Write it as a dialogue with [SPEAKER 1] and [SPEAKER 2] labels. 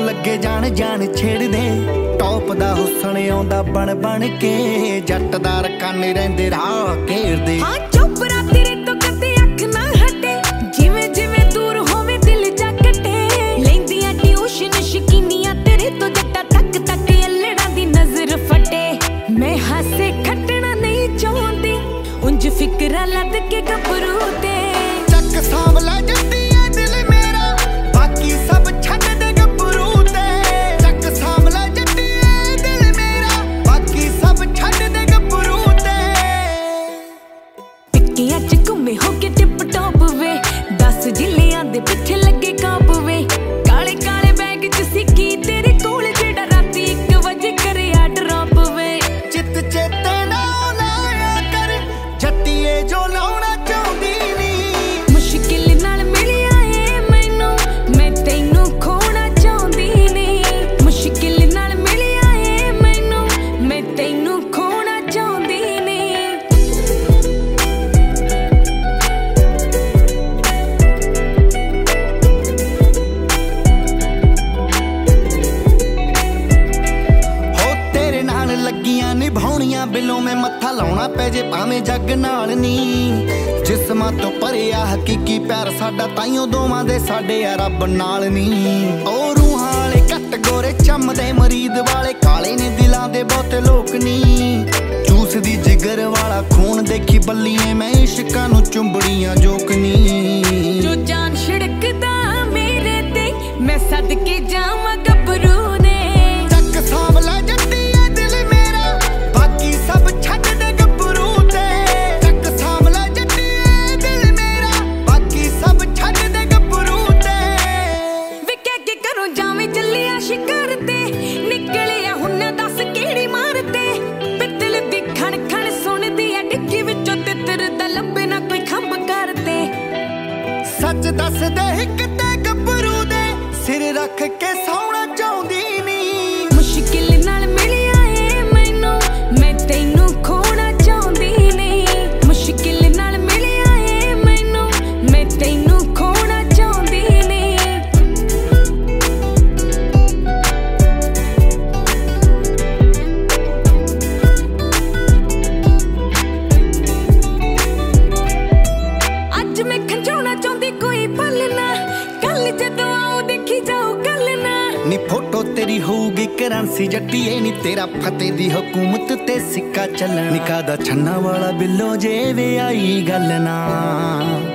[SPEAKER 1] लगे जान जान छेड़ दे टॉप दा हुस्न आउंदा बन बन के जट्टदार काने रहिंदे राह घेरदे।
[SPEAKER 2] हाँ चुप तेरे तो कदे अख ना हटे जिवें जिवें दूर होवे दिल जा कटे लैंदियां ट्यूशन शकीनियां तेरे तो जट्टा तक तक अल्लड़ा दी नजर फटे। मैं हासे खटना नहीं चाहती उंज फिक्रा लद के गभरू ते
[SPEAKER 1] चक सांवला जट्टी है दिल मेरा बाकी सब छड्ड दे गभरू ते। चक सांवला जट्टी है दिल मेरा बाकी सब छड्ड दे गभरू ते।
[SPEAKER 2] टिक्कियां च घुमे हो के टिप टॉप वे 10 जिलियां दे पिछे लगे काप वे काले काले बैग च सिक्की तेरे कोल जेड़ा राती 1 वजे करिया ड्रॉप वे।
[SPEAKER 1] चित चेते ना लाया कर जट्टीए जो लाउणा चाहुंदी नी
[SPEAKER 2] मुश्किल नाल मिलिया ए मैनू मैं तैनू खोना चाहुंदी नी मुश्किल नाल मिलिया ए मैनू मैं तैनू खोना चाहुंदी नी।
[SPEAKER 1] हो तेरे नाल लगियां निभाउणियां बिलों मैं मत्था लाउणा पै जे भावें जग नाल नी। जिस्मां तो परे आ हकीकी प्यार साडा ताइयों दोवां दे साडे आ रब नाल नी। ओ रूहां वाले घट गोरे चमदे मरीद वाले काले ने दिलां दे बहुते लोक नी। चूस दी जिगर वाला खून देखी बल्लीए मैं इश्कां नूं चुंबड़ियां जोकनी।
[SPEAKER 2] जो जान छिड़कदा मेरे ते मैं सदके जावां गभरू ने।
[SPEAKER 1] चक सांवला जट्टी है दिल मेरा बाकी सब छड्ड दे गभरू ते। चक सांवला जट्टी है दिल मेरा बाकी सब छड्ड दे गभरू ते।
[SPEAKER 2] वे के करूं जावें चलिया शिकार ते निकलिया हुन दस केड़ी मारते पित्तल दी खण खण सुनदी आ डिग्गी विचों तितर दा लंबे ना कोई खंभ करते।
[SPEAKER 1] सच दस दे हिक ते गभरू दे सिर रख के सौना चाहुंदी नी।
[SPEAKER 2] मुश्किल नाल मिलिया ए मैनू मैं तैनू खोना चाहुंदी नी मुश्किल नाल मिलिया ए मैनू मैं तैनू खोना चाहुंदी नी। अज मैं खंजाउणा चाहुंदी कोई पल ना कल जदों आऊं देखी जाओ गल ना।
[SPEAKER 1] नी फोटो तेरी होऊगी करंसी जट्टीए नी तेरा फतेह दी हुकूमत ते सिक्का चलना। निकाह दा छन्ना वाला बिल्लो जे वे आई गल ना।